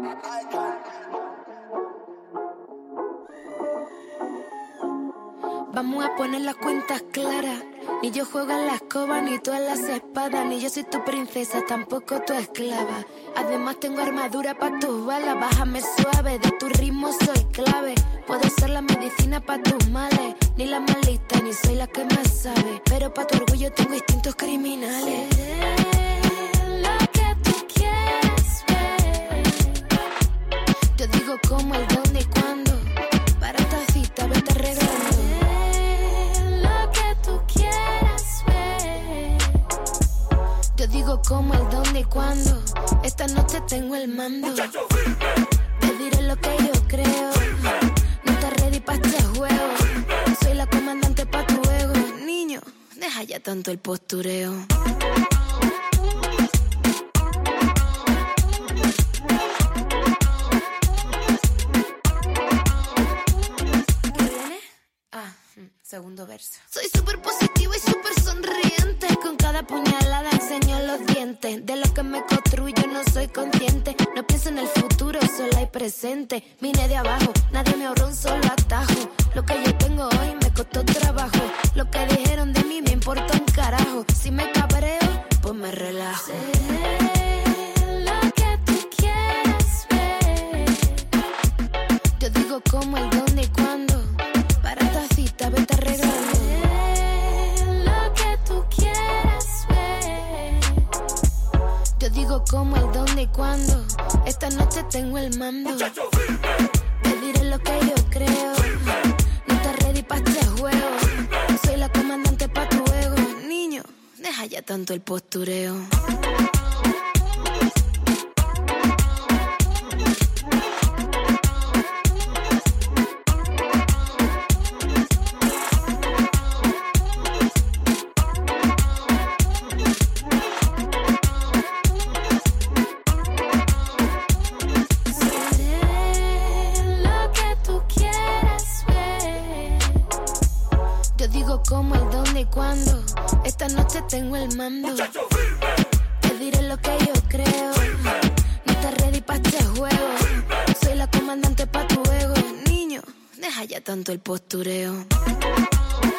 Vamos a poner las cuentas claras. Ni yo juego a la escoba, ni tú a las espadas. Ni yo soy tu princesa, tampoco tu esclava. Además tengo armadura pa' tus balas. Bájame suave, de tu ritmo soy clave. Puedo ser la medicina pa' tus males. Ni la más lista, ni soy la que más sabe. Pero pa' tu orgullo tengo instintos criminales. Seré lo que tú quieras ver. Yo digo cómo, el dónde y cuándo. Para esta cita vete arreglando. Yo digo cómo, el dónde y cuándo. Esta noche tengo el mando. Te diré lo que yo creo. No estás ready pa' este juego. Soy la comandante pa' tu ego. Niño, deja ya tanto el postureo. ¿Qué viene? Segundo verso. Soy súper positiva y súper sonriente. Con cada puñalada enseño los dientes. De lo que me construyo no soy consciente. No pienso en el futuro, solo hay presente. Vine de abajo, nadie me ahorró un solo atajo. Lo que yo tengo hoy me costó trabajo. Lo que dijeron de mí me importa un carajo. Si me cabreo, pues me relajo. Seré lo que tú quieras ver. Yo digo cómo, el dónde y cuándo. Para esta cita vete arreglando. Lo que tú quieras ver. Yo digo cómo, el dónde y cuándo. Esta noche tengo el mando. Te diré lo que yo creo. No estás ready pa' este juego. Soy la comandante pa' tu ego. Niño, deja ya tanto el postureo. Como, el dónde y cuándo. Esta noche tengo el mando. Te diré lo que yo creo. No estás ready pa' este juego. Soy la comandante pa' tu ego. Niño, deja ya tanto el postureo.